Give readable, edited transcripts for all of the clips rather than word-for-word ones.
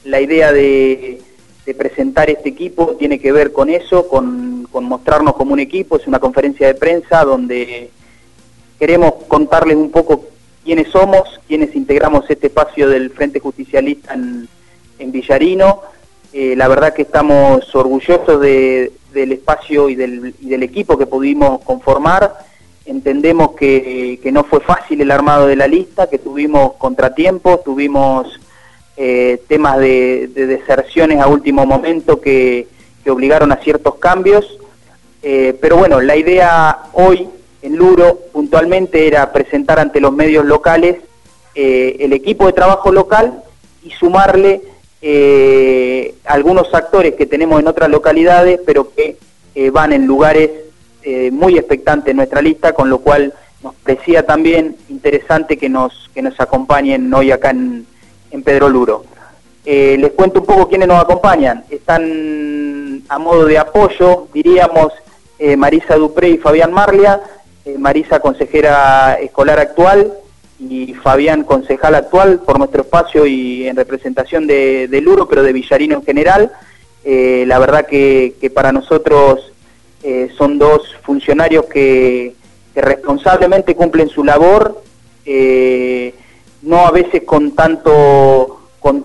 la idea de presentar este equipo tiene que ver con eso, con mostrarnos como un equipo. Es una conferencia de prensa donde queremos contarles un poco quiénes somos, quiénes integramos este espacio del Frente Justicialista en Villarino. La verdad que estamos orgullosos del espacio y del equipo que pudimos conformar. Entendemos que no fue fácil el armado de la lista, que tuvimos contratiempos, tuvimos temas de deserciones a último momento que obligaron a ciertos cambios, pero bueno, la idea hoy en Luro puntualmente era presentar ante los medios locales el equipo de trabajo local y sumarle algunos actores que tenemos en otras localidades, pero que van en lugares muy expectantes en nuestra lista, con lo cual nos parecía también interesante que nos acompañen hoy acá en Pedro Luro. Les cuento un poco quiénes nos acompañan. Están a modo de apoyo, diríamos, Marisa Dupré y Fabián Marlia. Marisa, consejera escolar actual, y Fabián, concejal actual por nuestro espacio y en representación de Luro, pero de Villarino en general. La verdad que para nosotros son dos funcionarios que responsablemente cumplen su labor, no a veces con tanto,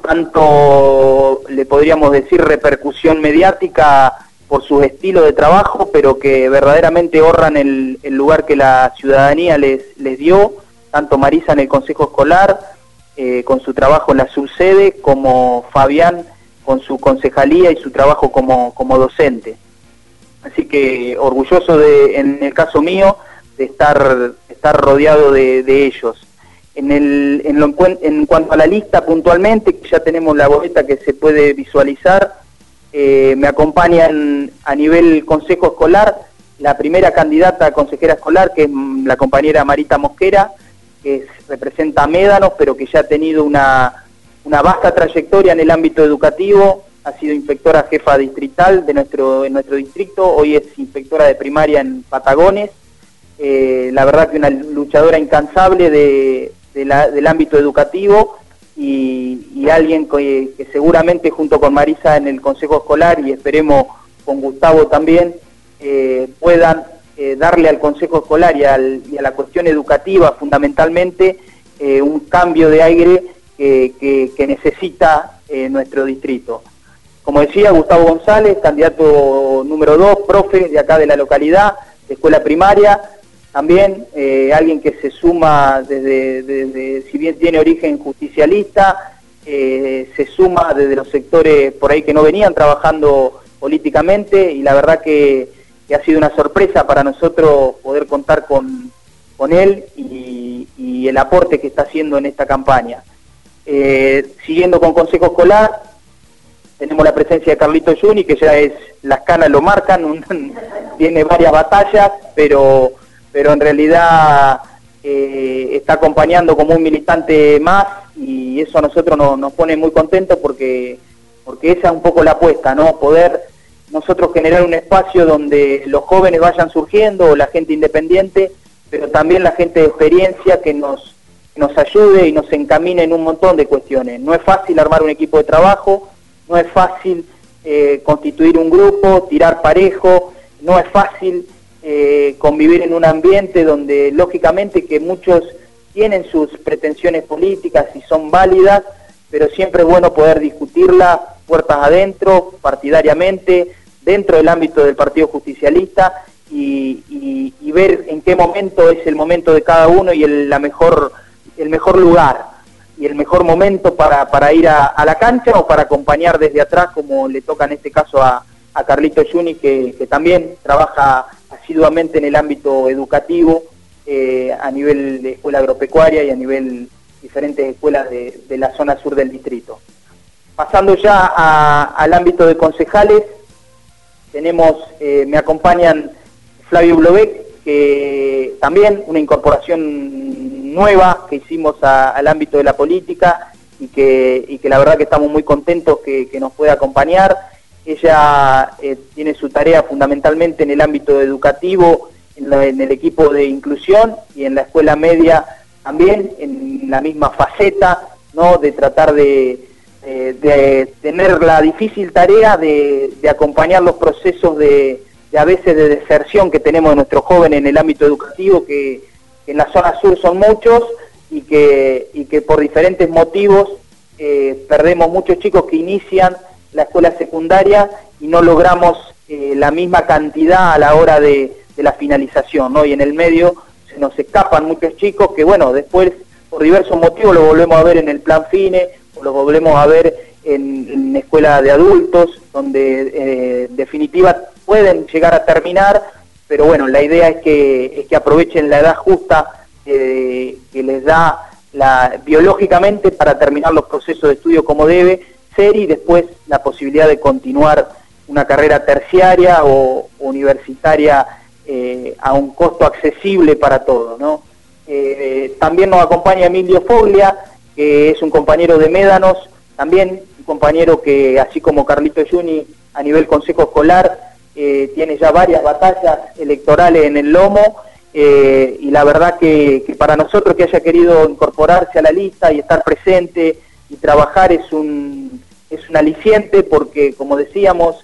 le podríamos decir, repercusión mediática por su estilo de trabajo, pero que verdaderamente honran el lugar que la ciudadanía les dio, tanto Marisa en el Consejo Escolar, con su trabajo en la subsede, como Fabián con su concejalía y su trabajo como docente. Así que orgulloso en el caso mío, de estar rodeado de ellos. En cuanto a la lista puntualmente, que ya tenemos la boleta que se puede visualizar, me acompañan a nivel consejo escolar la primera candidata a consejera escolar, que es la compañera Marita Mosquera, que representa a Médanos, pero que ya ha tenido una vasta trayectoria en el ámbito educativo. Ha sido inspectora jefa distrital en nuestro distrito, hoy es inspectora de primaria en Patagones. La verdad que una luchadora incansable del ámbito educativo, y alguien que seguramente junto con Marisa en el Consejo Escolar, y esperemos con Gustavo también, puedan darle al Consejo Escolar y a la cuestión educativa fundamentalmente un cambio de aire que necesita nuestro distrito. Como decía, Gustavo González, candidato número 2, profe de acá de la localidad, de escuela primaria. También alguien que se suma desde si bien tiene origen justicialista, se suma desde los sectores por ahí que no venían trabajando políticamente, y la verdad que ha sido una sorpresa para nosotros poder contar con él y el aporte que está haciendo en esta campaña. Siguiendo con Consejo Escolar, tenemos la presencia de Carlito Juni, que ya las canas lo marcan, tiene varias batallas, pero en realidad está acompañando como un militante más, y eso a nosotros nos pone muy contentos porque esa es un poco la apuesta, ¿no? Poder nosotros generar un espacio donde los jóvenes vayan surgiendo, o la gente independiente, pero también la gente de experiencia que nos ayude y nos encamine en un montón de cuestiones. No es fácil armar un equipo de trabajo, no es fácil constituir un grupo, tirar parejo, no es fácil convivir en un ambiente donde lógicamente que muchos tienen sus pretensiones políticas y son válidas, pero siempre es bueno poder discutirlas puertas adentro, partidariamente, dentro del ámbito del Partido Justicialista, y ver en qué momento es el momento de cada uno y el mejor lugar y el mejor momento para ir a la cancha, o para acompañar desde atrás, como le toca en este caso a Carlito Juni, que también trabaja asiduamente en el ámbito educativo, a nivel de escuela agropecuaria y a nivel diferentes escuelas de la zona sur del distrito. Pasando ya al ámbito de concejales, me acompañan Flavio Blobec, que también una incorporación nueva que hicimos al ámbito de la política, y que la verdad que estamos muy contentos que nos pueda acompañar. Ella tiene su tarea fundamentalmente en el ámbito educativo, en el equipo de inclusión, y en la escuela media también, en la misma faceta, ¿no?, de tratar de de tener la difícil tarea de acompañar los procesos de a veces de deserción que tenemos de nuestros jóvenes en el ámbito educativo, que en la zona sur son muchos y que por diferentes motivos perdemos muchos chicos que inician la escuela secundaria y no logramos la misma cantidad a la hora de la finalización, ¿no? Y en el medio se nos escapan muchos chicos que, bueno, después por diversos motivos lo volvemos a ver en el plan FINE, o lo volvemos a ver en escuela de adultos, donde en definitiva pueden llegar a terminar, pero bueno, la idea es que aprovechen la edad justa que les da biológicamente para terminar los procesos de estudio como debe ser, y después la posibilidad de continuar una carrera terciaria o universitaria a un costo accesible para todos, ¿no? También nos acompaña Emilio Foglia, que es un compañero de Médanos, también un compañero que, así como Carlito Yuni, a nivel consejo escolar, tiene ya varias batallas electorales en el lomo, y la verdad que para nosotros que haya querido incorporarse a la lista y estar presente y trabajar es un aliciente, porque, como decíamos,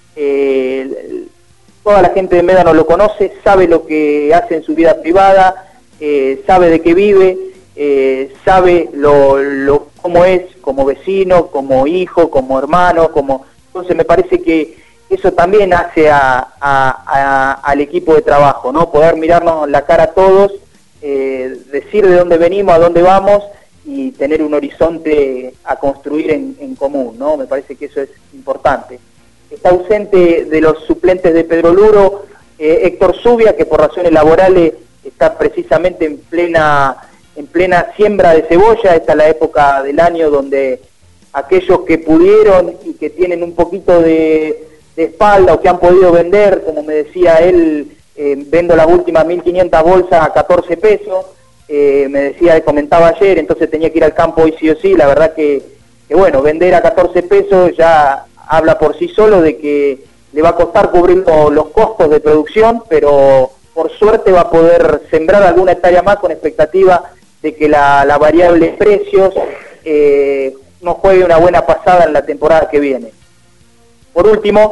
toda la gente de Médanos lo conoce, sabe lo que hace en su vida privada, sabe de qué vive, sabe cómo es como vecino, como hijo, como hermano, entonces me parece que eso también hace al equipo de trabajo, ¿no? Poder mirarnos la cara a todos, decir de dónde venimos, a dónde vamos y tener un horizonte a construir en común, ¿no? Me parece que eso es importante. Está ausente de los suplentes de Pedro Luro Héctor Zubia, que por razones laborales está precisamente en plena siembra de cebolla. Esta es la época del año donde aquellos que pudieron y que tienen un poquito de espalda o que han podido vender, como me decía él, vendo las últimas 1.500 bolsas a 14 pesos, comentaba ayer, entonces tenía que ir al campo hoy sí o sí. La verdad que bueno, vender a 14 pesos ya habla por sí solo de que le va a costar cubrir los costos de producción, pero por suerte va a poder sembrar alguna hectárea más con expectativa de que la variable precios nos juegue una buena pasada en la temporada que viene. Por último,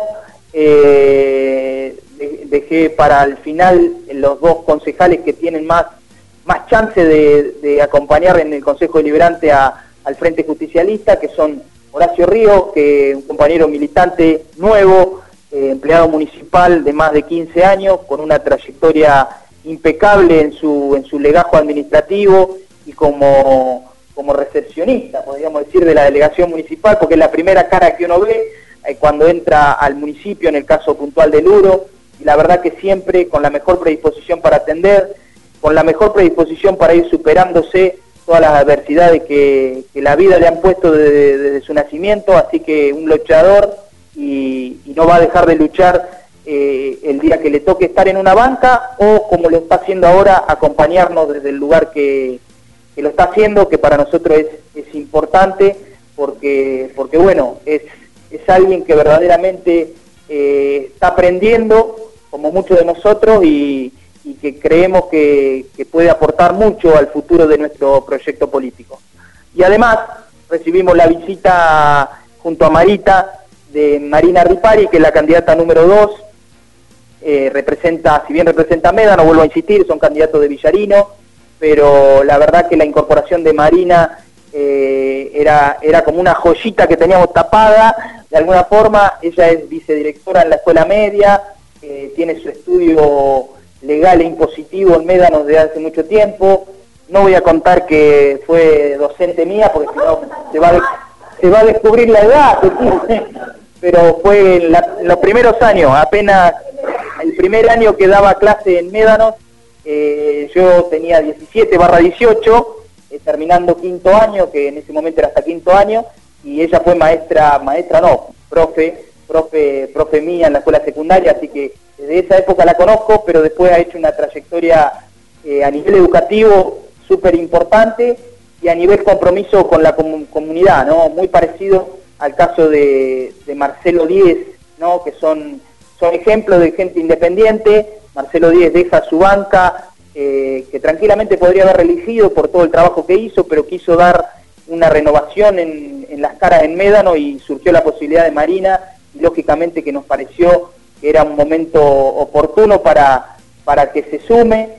dejé para el final los dos concejales que tienen más chance de acompañar en el Consejo Deliberante al Frente Justicialista, que son Horacio Ríos, que es un compañero militante nuevo, empleado municipal de más de 15 años, con una trayectoria impecable en su legajo administrativo y como recepcionista, podríamos decir, de la delegación municipal, porque es la primera cara que uno ve cuando entra al municipio, en el caso puntual de Luro, y la verdad que siempre con la mejor predisposición para atender, con la mejor predisposición para ir superándose todas las adversidades que la vida le han puesto desde su nacimiento, así que un luchador y no va a dejar de luchar el día que le toque estar en una banca o, como lo está haciendo ahora, acompañarnos desde el lugar que lo está haciendo, que para nosotros es importante, porque bueno, es alguien que verdaderamente está aprendiendo, como muchos de nosotros, y que creemos que puede aportar mucho al futuro de nuestro proyecto político. Y además recibimos la visita junto a Marita de Marina Ripari, que es la candidata número 2, si bien representa a Médanos, vuelvo a insistir, son candidatos de Villarino, pero la verdad que la incorporación de Marina era como una joyita que teníamos tapada, de alguna forma. Ella es vicedirectora en la escuela media, tiene su estudio legal e impositivo en Médanos desde hace mucho tiempo. No voy a contar que fue docente mía, porque si no se va a descubrir la edad que tiene, pero fue en los primeros años, apenas el primer año que daba clase en Médanos, yo tenía 17/18, terminando quinto año, que en ese momento era hasta quinto año, y ella fue profe mía en la escuela secundaria, así que desde esa época la conozco, pero después ha hecho una trayectoria a nivel educativo súper importante y a nivel compromiso con la comunidad, ¿no? Muy parecido al caso de Marcelo Díez, ¿no? Que son ejemplos de gente independiente. Marcelo Díez deja su banca, que tranquilamente podría haber reelegido por todo el trabajo que hizo, pero quiso dar una renovación en las caras en Médano y surgió la posibilidad de Marina, y lógicamente que nos pareció que era un momento oportuno para que se sume.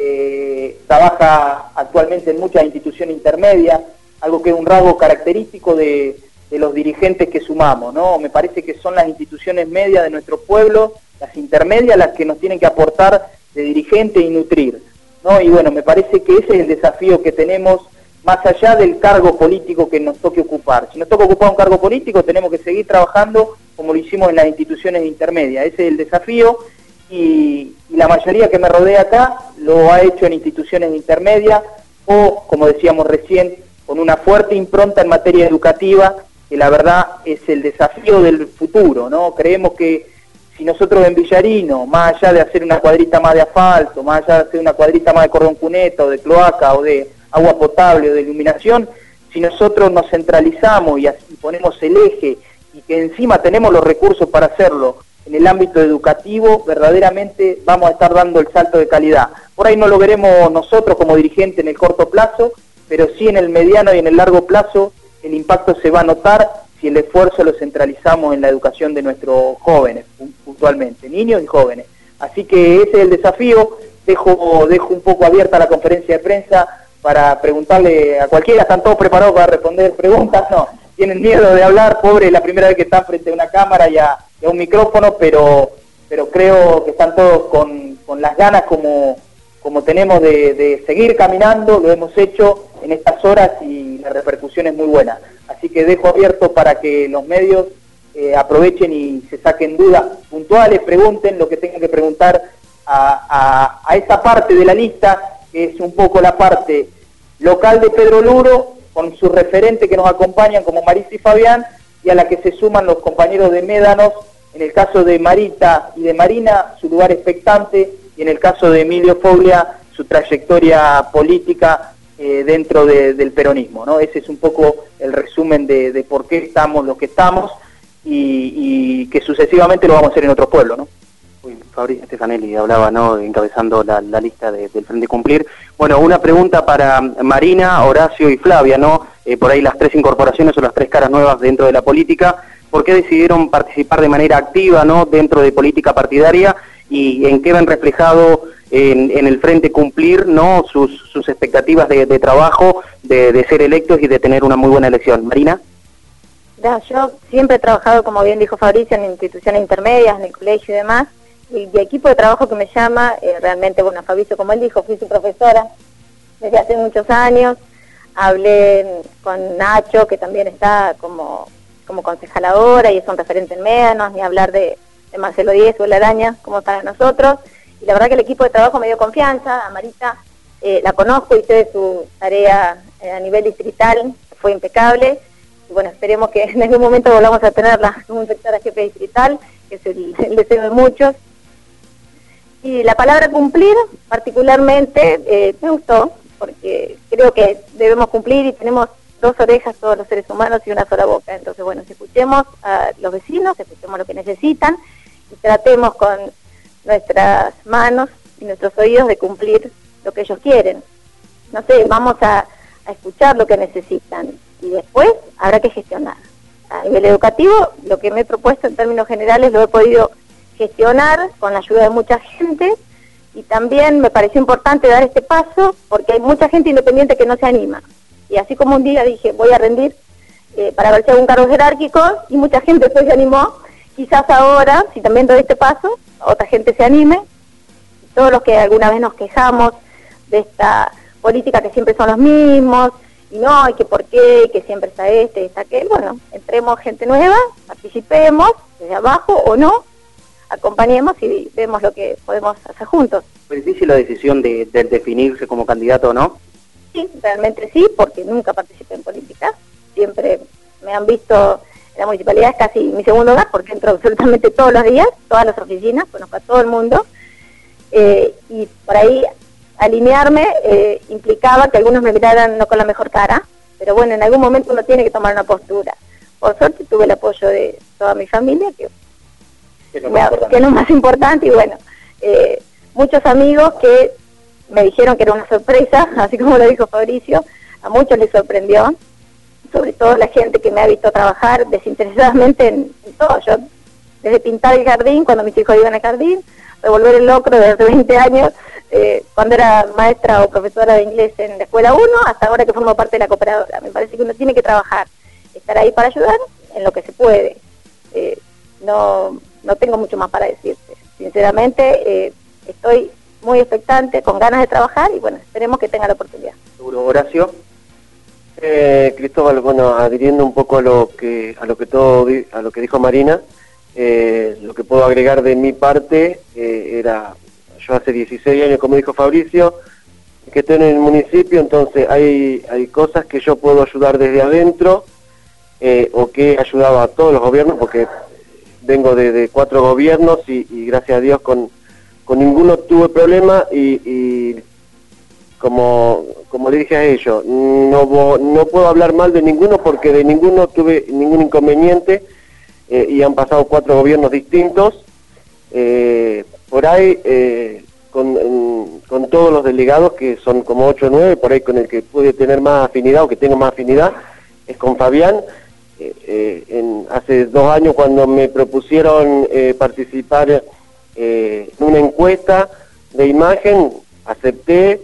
Trabaja actualmente en muchas instituciones intermedias, algo que es un rasgo característico de los dirigentes que sumamos, ¿no? Me parece que son las instituciones medias de nuestro pueblo, las intermedias, las que nos tienen que aportar de dirigente y nutrir, ¿no? Y bueno, me parece que ese es el desafío que tenemos, más allá del cargo político que nos toque ocupar. Si nos toca ocupar un cargo político, tenemos que seguir trabajando como lo hicimos en las instituciones intermedias. Ese es el desafío, y la mayoría que me rodea acá lo ha hecho en instituciones intermedias o, como decíamos recién, con una fuerte impronta en materia educativa, que la verdad es el desafío del futuro, ¿no? Creemos que si nosotros en Villarino, más allá de hacer una cuadrita más de asfalto, más allá de hacer una cuadrita más de cordón cuneta o de cloaca o de agua potable o de iluminación, si nosotros nos centralizamos y ponemos el eje y que encima tenemos los recursos para hacerlo en el ámbito educativo, verdaderamente vamos a estar dando el salto de calidad. Por ahí no lo veremos nosotros como dirigentes en el corto plazo, pero sí en el mediano y en el largo plazo el impacto se va a notar si el esfuerzo lo centralizamos en la educación de nuestros jóvenes, puntualmente, niños y jóvenes. Así que ese es el desafío. Dejo un poco abierta la conferencia de prensa para preguntarle a cualquiera. Están todos preparados para responder preguntas, no, tienen miedo de hablar, pobre, es la primera vez que están frente a una cámara y a un micrófono, pero creo que están todos con las ganas como tenemos de seguir caminando. Lo hemos hecho en estas horas y la repercusión es muy buena. Así que dejo abierto para que los medios aprovechen y se saquen dudas puntuales, pregunten lo que tengan que preguntar a esa parte de la lista, que es un poco la parte local de Pedro Luro, con sus referentes que nos acompañan como Marisa y Fabián, y a la que se suman los compañeros de Médanos, en el caso de Marita y de Marina, su lugar expectante, y en el caso de Emilio Foglia, su trayectoria política dentro del peronismo, ¿no? Ese es un poco el resumen de por qué estamos lo que estamos, y que sucesivamente lo vamos a hacer en otros pueblos, ¿no? Fabricio Stefanelli hablaba, ¿no?, encabezando la lista del Frente Cumplir. Bueno, una pregunta para Marina, Horacio y Flavia, ¿no? Por ahí las tres incorporaciones o las tres caras nuevas dentro de la política. ¿Por qué decidieron participar de manera activa, ¿no?, dentro de política partidaria, y en qué ven reflejado en el Frente Cumplir, ¿no?, sus expectativas de trabajo, de ser electos y de tener una muy buena elección? Marina. Yo siempre he trabajado, como bien dijo Fabricio, en instituciones intermedias, en el colegio y demás, y el equipo de trabajo que me llama, realmente, bueno, Fabricio, como él dijo, fui su profesora desde hace muchos años. Hablé con Nacho, que también está como concejal ahora y es un referente en Médanos, ni hablar de Marcelo Díez o La Araña, como para nosotros, y la verdad que el equipo de trabajo me dio confianza. A Marita la conozco, hice su tarea a nivel distrital, fue impecable, y bueno, esperemos que en algún momento volvamos a tenerla como inspectora jefe distrital, que es el deseo de muchos. Y la palabra cumplir, particularmente, me gustó, porque creo que debemos cumplir y tenemos dos orejas todos los seres humanos y una sola boca. Entonces, bueno, si escuchemos a los vecinos, escuchemos lo que necesitan y tratemos con nuestras manos y nuestros oídos de cumplir lo que ellos quieren. No sé, vamos a escuchar lo que necesitan y después habrá que gestionar. A nivel educativo, lo que me he propuesto en términos generales lo he podido gestionar con la ayuda de mucha gente, y también me pareció importante dar este paso porque hay mucha gente independiente que no se anima, y así como un día dije voy a rendir para ver si hago un cargo jerárquico, y mucha gente después se animó, quizás ahora, si también doy este paso, otra gente se anime. Todos los que alguna vez nos quejamos de esta política que siempre son los mismos, y no, y que por qué, que siempre está está aquel, bueno, entremos gente nueva, participemos desde abajo o no, acompañemos y vemos lo que podemos hacer juntos. ¿Fue difícil la decisión de definirse como candidato o no? Sí, realmente sí, porque nunca participé en política. Siempre me han visto en la municipalidad, es casi mi segundo hogar, porque entro absolutamente todos los días, todas las oficinas, conozco a todo el mundo. Y por ahí alinearme implicaba que algunos me miraran no con la mejor cara, pero bueno, en algún momento uno tiene que tomar una postura. Por suerte tuve el apoyo de toda mi familia, que es lo más importante, y bueno, muchos amigos que me dijeron que era una sorpresa, así como lo dijo Fabricio, a muchos les sorprendió, sobre todo la gente que me ha visto trabajar desinteresadamente en todo. Yo, desde pintar el jardín, cuando mis hijos iban al jardín, revolver el locro desde hace 20 años, cuando era maestra o profesora de inglés en la escuela 1, hasta ahora que formo parte de la cooperadora. Me parece que uno tiene que trabajar, estar ahí para ayudar en lo que se puede. No tengo mucho más para decirte. Sinceramente, estoy muy expectante, con ganas de trabajar y bueno, esperemos que tenga la oportunidad. Seguro. Horacio. Cristóbal, bueno, adhiriendo un poco a lo que dijo Marina, lo que puedo agregar de mi parte era, yo hace 16 años, como dijo Fabricio, que estoy en el municipio, entonces hay cosas que yo puedo ayudar desde adentro, o que he ayudado a todos los gobiernos, porque vengo de 4 gobiernos y gracias a Dios con ninguno tuve problema y como le dije a ellos, no puedo hablar mal de ninguno porque de ninguno tuve ningún inconveniente, y han pasado 4 gobiernos distintos, por ahí con todos los delegados, que son como 8 o 9, por ahí con el que pude tener más afinidad o que tengo más afinidad es con Fabián. Hace 2 años cuando me propusieron participar en una encuesta de imagen, acepté.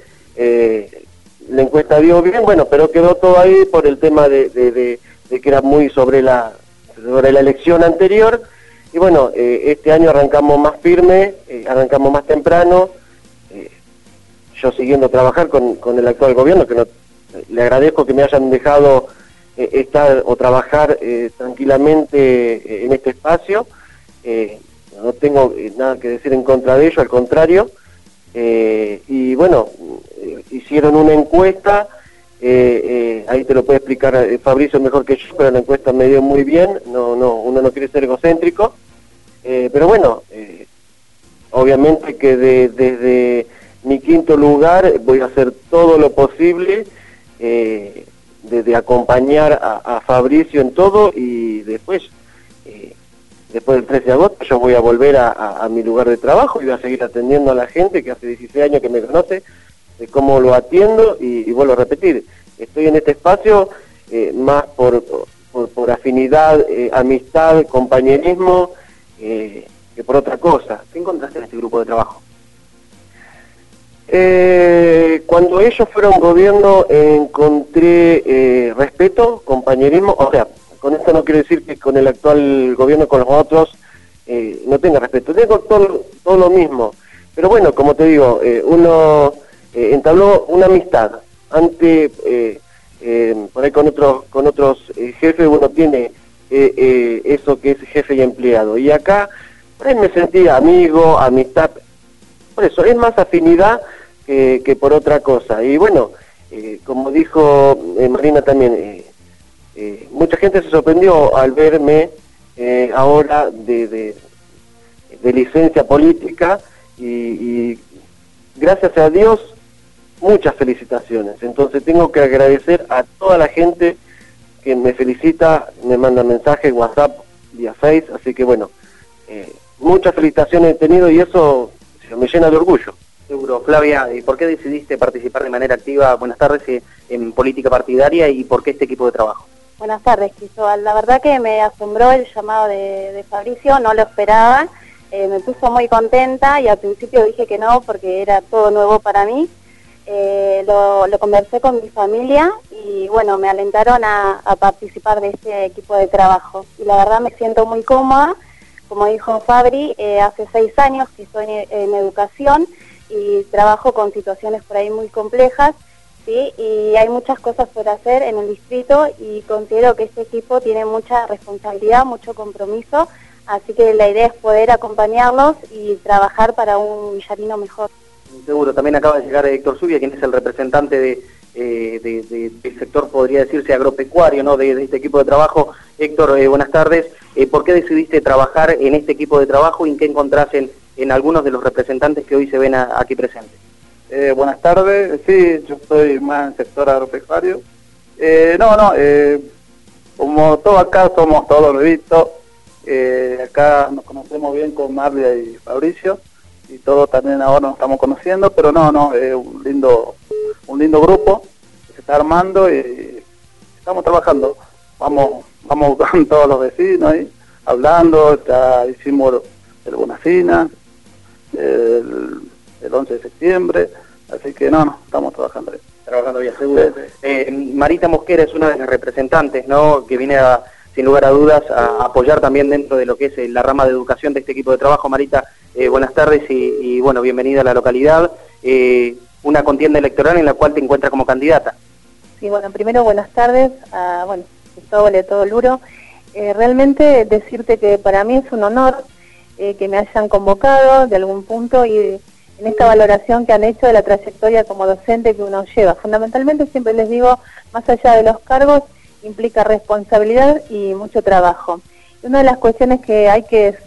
La encuesta dio bien, bueno, pero quedó todo ahí por el tema de que era muy sobre la elección anterior, y bueno, este año arrancamos más firme, arrancamos más temprano, yo siguiendo trabajar con el actual gobierno, que le agradezco que me hayan dejado estar o trabajar tranquilamente en este espacio. No tengo nada que decir en contra de ello, al contrario. Y bueno, hicieron una encuesta, ahí te lo puede explicar Fabricio mejor que yo, pero la encuesta me dio muy bien, uno no quiere ser egocéntrico, pero bueno, obviamente que desde mi 5.º lugar voy a hacer todo lo posible de acompañar a Fabricio en todo, y después del 13 de agosto yo voy a volver a mi lugar de trabajo y voy a seguir atendiendo a la gente que hace 16 años que me conoce, de cómo lo atiendo, y vuelvo a repetir, estoy en este espacio más por afinidad, amistad, compañerismo, que por otra cosa. ¿Qué encontraste en este grupo de trabajo? Cuando ellos fueron gobierno encontré respeto, compañerismo, o sea, con esto no quiero decir que con el actual gobierno, con los otros, no tenga respeto. Tengo todo lo mismo. Pero bueno, como te digo, uno entabló una amistad. Antes, por ahí con otros jefes, uno tiene eso que es jefe y empleado. Y acá, por ahí me sentí amigo, amistad. Por eso, es más afinidad que por otra cosa. Y bueno, como dijo Marina también, mucha gente se sorprendió al verme ahora de licencia política, y gracias a Dios muchas felicitaciones. Entonces tengo que agradecer a toda la gente que me felicita, me manda mensajes, WhatsApp, vía Face, así que bueno, muchas felicitaciones he tenido y eso me llena de orgullo. Seguro. Flavia, ¿y por qué decidiste participar de manera activa, buenas tardes, en política partidaria, y por qué este equipo de trabajo? Buenas tardes, Cristóbal. La verdad que me asombró el llamado de Fabricio, no lo esperaba, me puso muy contenta y al principio dije que no porque era todo nuevo para mí. Lo conversé con mi familia y bueno, me alentaron a participar de este equipo de trabajo. Y la verdad me siento muy cómoda, como dijo Fabri, hace 6 años que estoy en educación y trabajo con situaciones por ahí muy complejas. Sí, y hay muchas cosas por hacer en el distrito y considero que este equipo tiene mucha responsabilidad, mucho compromiso, así que la idea es poder acompañarlos y trabajar para un villarino mejor. Seguro. También acaba de llegar Héctor Zubia, quien es el representante del sector, podría decirse, agropecuario, ¿no?, de este equipo de trabajo. Héctor, buenas tardes. ¿Por qué decidiste trabajar en este equipo de trabajo y en qué encontrás en algunos de los representantes que hoy se ven aquí presentes? Buenas tardes, sí, yo estoy más en el sector agropecuario. Como todo acá somos todos nuevitos, acá nos conocemos bien con Marlia y Fabricio, y todos también ahora nos estamos conociendo, pero es un lindo grupo que se está armando y estamos trabajando, vamos con todos los vecinos ahí, hablando, ya hicimos el Bonacina, el 11 de septiembre, así que no, estamos trabajando ahí. Trabajando bien, seguro. Marita Mosquera es una de las representantes, ¿no?, que viene sin lugar a dudas a apoyar también dentro de lo que es la rama de educación de este equipo de trabajo. Marita, buenas tardes y bueno, bienvenida a la localidad. Una contienda electoral en la cual te encuentras como candidata. Sí, bueno, primero buenas tardes a, Cristóbal y a todo Luro. Realmente decirte que para mí es un honor que me hayan convocado de algún punto y en esta valoración que han hecho de la trayectoria como docente que uno lleva. Fundamentalmente, siempre les digo, más allá de los cargos, implica responsabilidad y mucho trabajo. Y una de las cuestiones que hay que,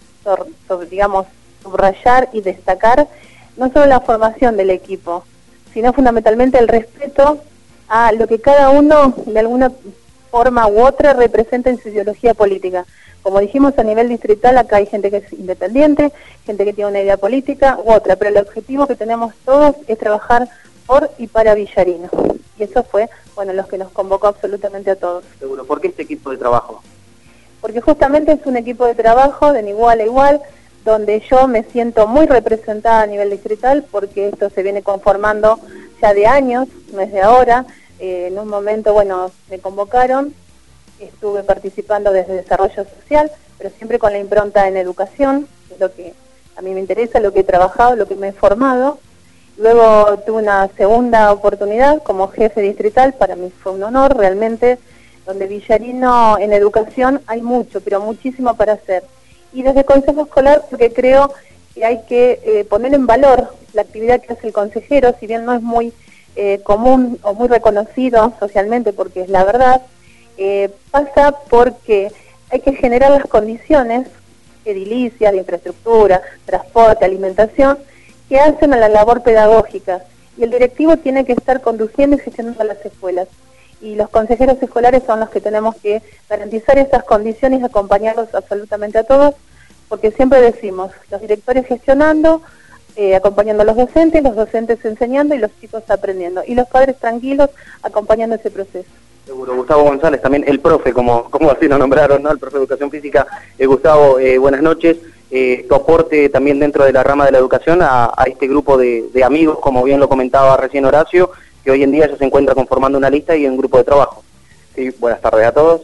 subrayar y destacar, no solo la formación del equipo, sino fundamentalmente el respeto a lo que cada uno, de alguna forma u otra, representa en su ideología política. Como dijimos, a nivel distrital acá hay gente que es independiente, gente que tiene una idea política u otra, pero el objetivo que tenemos todos es trabajar por y para Villarino. Y eso fue, los que nos convocó absolutamente a todos. Seguro. ¿Por qué este equipo de trabajo? Porque justamente es un equipo de trabajo de igual a igual, donde yo me siento muy representada a nivel distrital, porque esto se viene conformando ya de años, no es de ahora. En un momento, me convocaron, estuve participando desde desarrollo social, pero siempre con la impronta en educación, que es lo que a mí me interesa, lo que he trabajado, lo que me he formado. Luego tuve una segunda oportunidad como jefe distrital, para mí fue un honor realmente, donde Villarino en educación hay mucho, pero muchísimo para hacer. Y desde el Consejo Escolar, porque creo que hay que poner en valor la actividad que hace el consejero, si bien no es muy común o muy reconocido socialmente, porque es la verdad, pasa porque hay que generar las condiciones edilicias, de infraestructura, transporte, alimentación, que hacen a la labor pedagógica. Y el directivo tiene que estar conduciendo y gestionando las escuelas. Y los consejeros escolares son los que tenemos que garantizar esas condiciones y acompañarlos absolutamente a todos, porque siempre decimos, los directores gestionando, acompañando a los docentes enseñando y los chicos aprendiendo. Y los padres tranquilos acompañando ese proceso. Seguro. Gustavo González, también el profe, como así lo nombraron, ¿no?, el profe de Educación Física. Gustavo, buenas noches. Tu aporte también dentro de la rama de la educación a este grupo de amigos, como bien lo comentaba recién Horacio, que hoy en día ya se encuentra conformando una lista y un grupo de trabajo. Sí, buenas tardes a todos.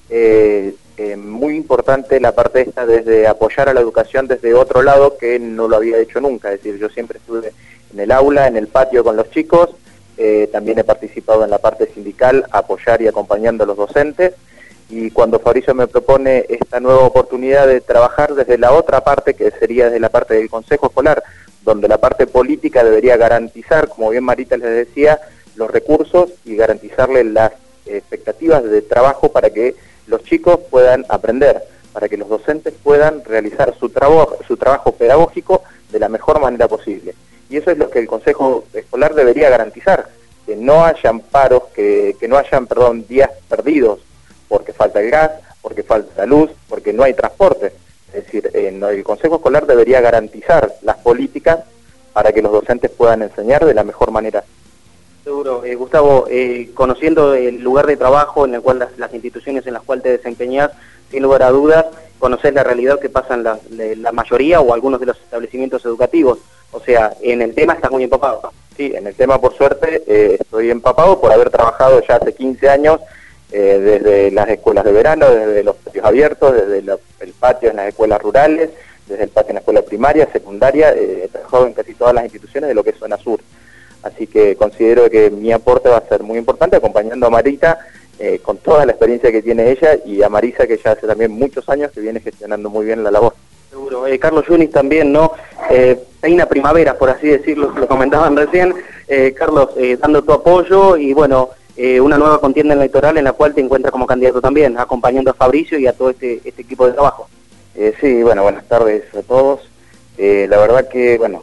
Muy importante la parte esta desde apoyar a la educación desde otro lado que no lo había hecho nunca, es decir, yo siempre estuve en el aula, en el patio con los chicos, también he participado en la parte sindical, apoyar y acompañando a los docentes, y cuando Fabricio me propone esta nueva oportunidad de trabajar desde la otra parte, que sería desde la parte del Consejo Escolar, donde la parte política debería garantizar, como bien Marita les decía, los recursos y garantizarles las expectativas de trabajo para que los chicos puedan aprender, para que los docentes puedan realizar su trabajo pedagógico de la mejor manera posible. Y eso es lo que el Consejo Escolar debería garantizar, que no hayan paros, que no hayan, días perdidos porque falta el gas, porque falta luz, porque no hay transporte. Es decir, el Consejo Escolar debería garantizar las políticas para que los docentes puedan enseñar de la mejor manera. Seguro. Gustavo, conociendo el lugar de trabajo en el cual las instituciones en las cuales te desempeñás, sin lugar a dudas, conocés la realidad que pasan la mayoría o algunos de los establecimientos educativos. O sea, en el tema estás muy empapado. Sí, en el tema, por suerte, estoy empapado por haber trabajado ya hace 15 años desde las escuelas de verano, desde los patios abiertos, desde el patio en las escuelas rurales, desde el patio en la escuela primaria, secundaria, he trabajado en casi todas las instituciones de lo que es zona sur. Así que considero que mi aporte va a ser muy importante, acompañando a Marita con toda la experiencia que tiene ella, y a Marisa, que ya hace también muchos años que viene gestionando muy bien la labor. Seguro. Carlos Yunis también, ¿no? Peina primavera, por así decirlo, lo comentaban recién. Carlos, dando tu apoyo y bueno, una nueva contienda electoral en la cual te encuentras como candidato también, acompañando a Fabricio y a todo este equipo de trabajo. Sí, bueno, buenas tardes a todos. La verdad que, bueno,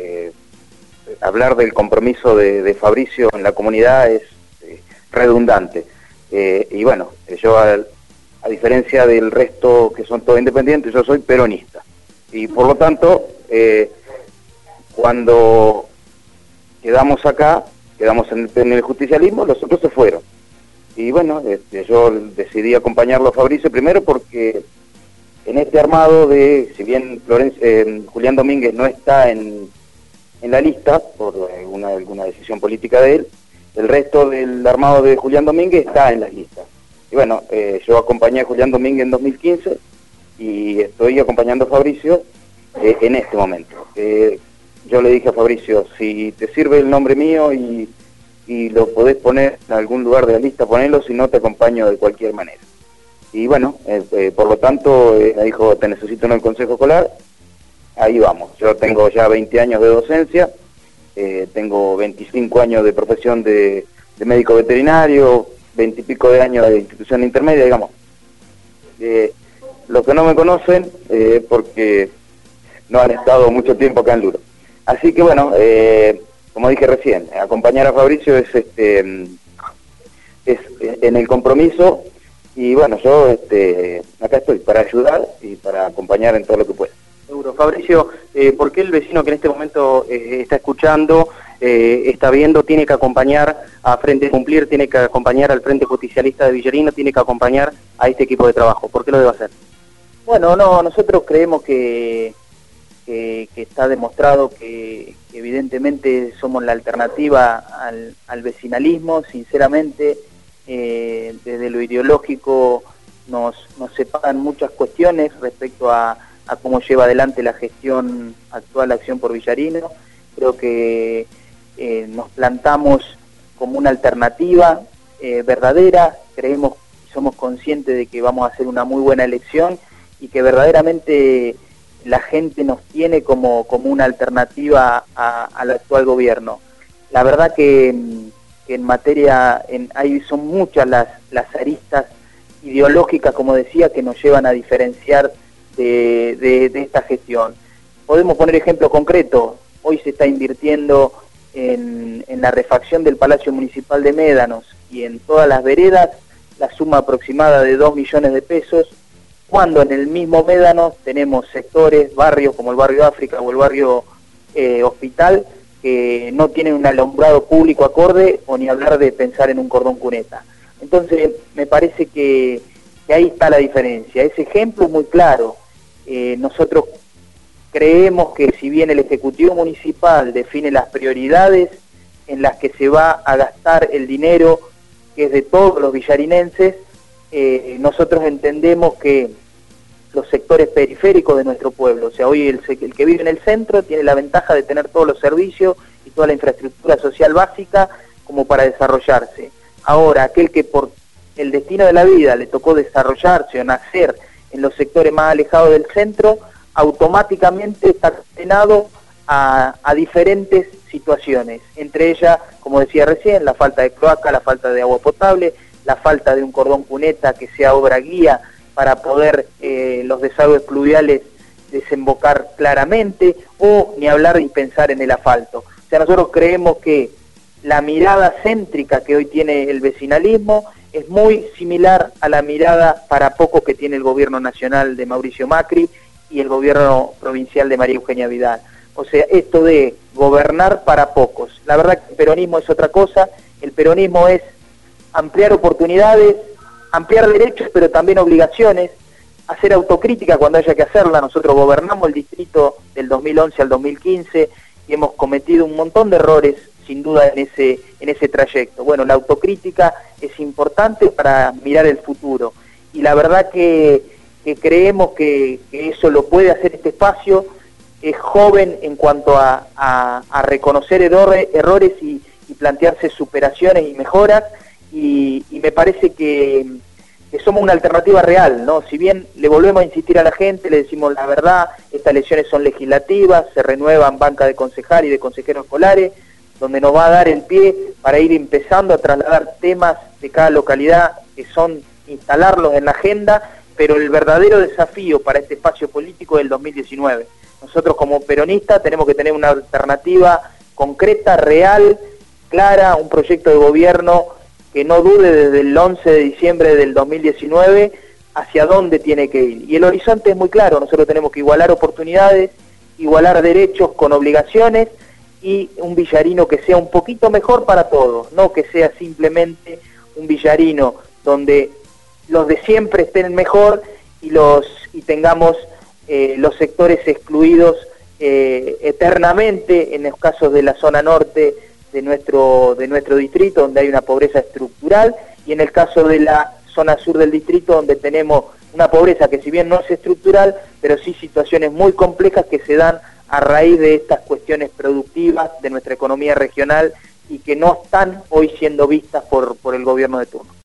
hablar del compromiso de Fabricio en la comunidad es redundante. Y bueno, yo a diferencia del resto que son todos independientes, yo soy peronista. Y por lo tanto, cuando quedamos acá, quedamos en el justicialismo, los otros se fueron. Y bueno, yo decidí acompañarlo a Fabricio primero porque en este armado de, si bien Julián Domínguez no está en la lista por alguna decisión política de él, el resto del armado de Julián Domínguez está en las listas. Y bueno, yo acompañé a Julián Domínguez en 2015 y estoy acompañando a Fabricio en este momento. Yo le dije a Fabricio, si te sirve el nombre mío y lo podés poner en algún lugar de la lista, ponelo, si no te acompaño de cualquier manera. Y bueno, por lo tanto, me dijo, te necesito en el Consejo Escolar, ahí vamos. Yo tengo ya 20 años de docencia, tengo 25 años de profesión de médico veterinario, 20 y pico de años de institución intermedia, digamos. Los que no me conocen, porque no han estado mucho tiempo acá en Luro. Así que bueno, como dije recién, acompañar a Fabricio es en el compromiso, y bueno, yo acá estoy para ayudar y para acompañar en todo lo que pueda. Seguro. Fabricio, ¿por qué el vecino que en este momento está escuchando, está viendo, tiene que acompañar a Frente Cumplir, tiene que acompañar al Frente Justicialista de Villarino, tiene que acompañar a este equipo de trabajo? ¿Por qué lo debe hacer? Bueno, no, nosotros creemos que está demostrado que evidentemente somos la alternativa al vecinalismo. Sinceramente, desde lo ideológico nos separan muchas cuestiones respecto a cómo lleva adelante la gestión actual Acción por Villarino. Creo que nos plantamos como una alternativa verdadera, creemos y somos conscientes de que vamos a hacer una muy buena elección y que verdaderamente la gente nos tiene como una alternativa al actual gobierno. La verdad que en materia, ahí son muchas las aristas ideológicas, como decía, que nos llevan a diferenciar de esta gestión. Podemos poner ejemplo concreto. Hoy se está invirtiendo en la refacción del Palacio Municipal de Médanos y en todas las veredas la suma aproximada de 2 millones de pesos, cuando en el mismo Médanos tenemos sectores, barrios como el barrio África o el barrio Hospital, que no tienen un alumbrado público acorde, o ni hablar de pensar en un cordón cuneta. Entonces me parece que ahí está la diferencia. Ese ejemplo es muy claro. Nosotros creemos que si bien el Ejecutivo Municipal define las prioridades en las que se va a gastar el dinero, que es de todos los villarinenses, nosotros entendemos que los sectores periféricos de nuestro pueblo, o sea, hoy el que vive en el centro tiene la ventaja de tener todos los servicios y toda la infraestructura social básica como para desarrollarse. Ahora, aquel que por el destino de la vida le tocó desarrollarse o nacer en los sectores más alejados del centro, automáticamente está condenado a diferentes situaciones, entre ellas, como decía recién, la falta de cloaca, la falta de agua potable, la falta de un cordón cuneta que sea obra guía para poder los desagües pluviales desembocar claramente, o ni hablar y pensar en el asfalto. O sea, nosotros creemos que la mirada céntrica que hoy tiene el vecinalismo es muy similar a la mirada para poco que tiene el gobierno nacional de Mauricio Macri y el gobierno provincial de María Eugenia Vidal. O sea, esto de gobernar para pocos. La verdad que el peronismo es otra cosa. El peronismo es ampliar oportunidades, ampliar derechos, pero también obligaciones, hacer autocrítica cuando haya que hacerla. Nosotros gobernamos el distrito del 2011 al 2015 y hemos cometido un montón de errores, sin duda, en ese trayecto. Bueno, la autocrítica es importante para mirar el futuro, y la verdad que creemos que eso lo puede hacer este espacio. Es joven en cuanto a reconocer errores y plantearse superaciones y mejoras, y me parece que somos una alternativa real, ¿no? Si bien le volvemos a insistir a la gente, le decimos la verdad, estas elecciones son legislativas, se renuevan banca de concejal y de consejeros escolares, donde nos va a dar el pie para ir empezando a trasladar temas de cada localidad, que son instalarlos en la agenda, pero el verdadero desafío para este espacio político es el 2019. Nosotros como peronistas tenemos que tener una alternativa concreta, real, clara, un proyecto de gobierno que no dude desde el 11 de diciembre del 2019 hacia dónde tiene que ir. Y el horizonte es muy claro. Nosotros tenemos que igualar oportunidades, igualar derechos con obligaciones, y un villarino que sea un poquito mejor para todos, no que sea simplemente un Villarino donde los de siempre estén mejor y tengamos los sectores excluidos eternamente, en los casos de la zona norte de nuestro distrito, donde hay una pobreza estructural, y en el caso de la zona sur del distrito, donde tenemos una pobreza que si bien no es estructural, pero sí situaciones muy complejas que se dan a raíz de estas cuestiones productivas de nuestra economía regional y que no están hoy siendo vistas por el gobierno de turno.